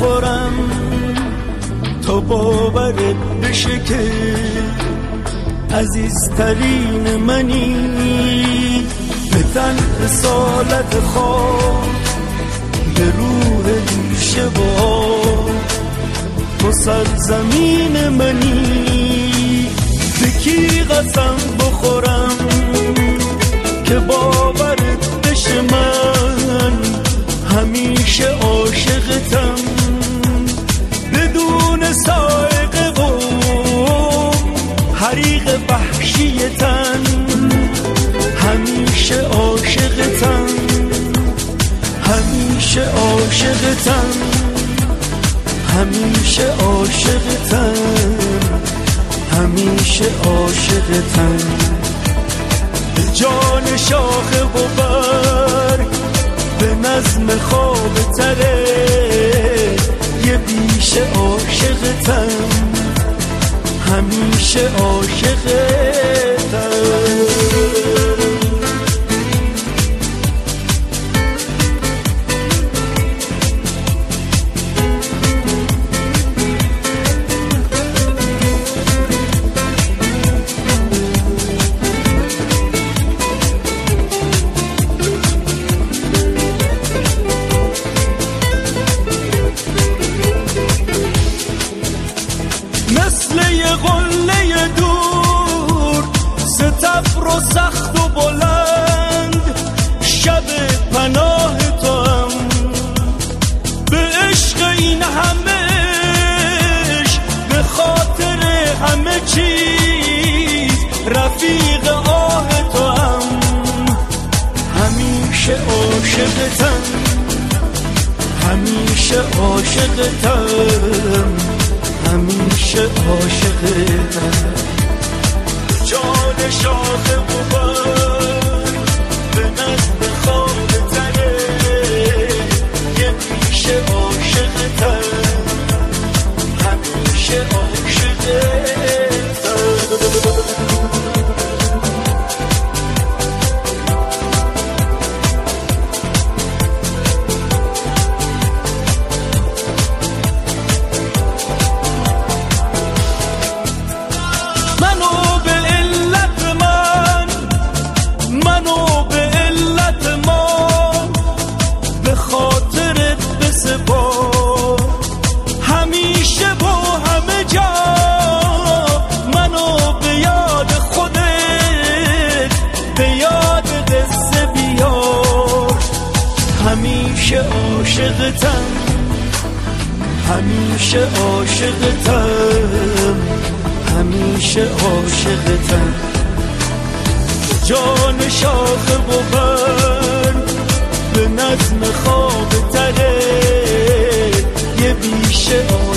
بخورم تا باورت بشه که عزیزترین منی. به تن رسالت خواب به روح ریشه و تو سرزمین منی. به کی قسم بخورم که باورت بشه من همیشه عاشقتم بدون سائقه و حریق وحشی تن. همیشه عاشقتم همیشه عاشقتم همیشه عاشقتم همیشه عاشقتم. به جان شاخه و برگ به نظم خواب تره یه بیشه عاشقتم همیشه عاشقتم. مثل یه قله دور ستبر و سخت و بلند شب پناه تو هم به عشق این همش به خاطر همه چیز رفیق آه تو هم همیشه عاشقتم همیشه عاشقتم همیشه عاشقتم. جان شاخه و برگ به نظم خواب تره یه میشه عاشقتم همیشه عاشقتم. همیشه با همه جا منو به یاد خودت به یاد قصه بیار. همیشه عاشقتم همیشه عاشقتم همیشه عاشقتم. جان شاخه و برگ به نظم خواب تره یه بیشه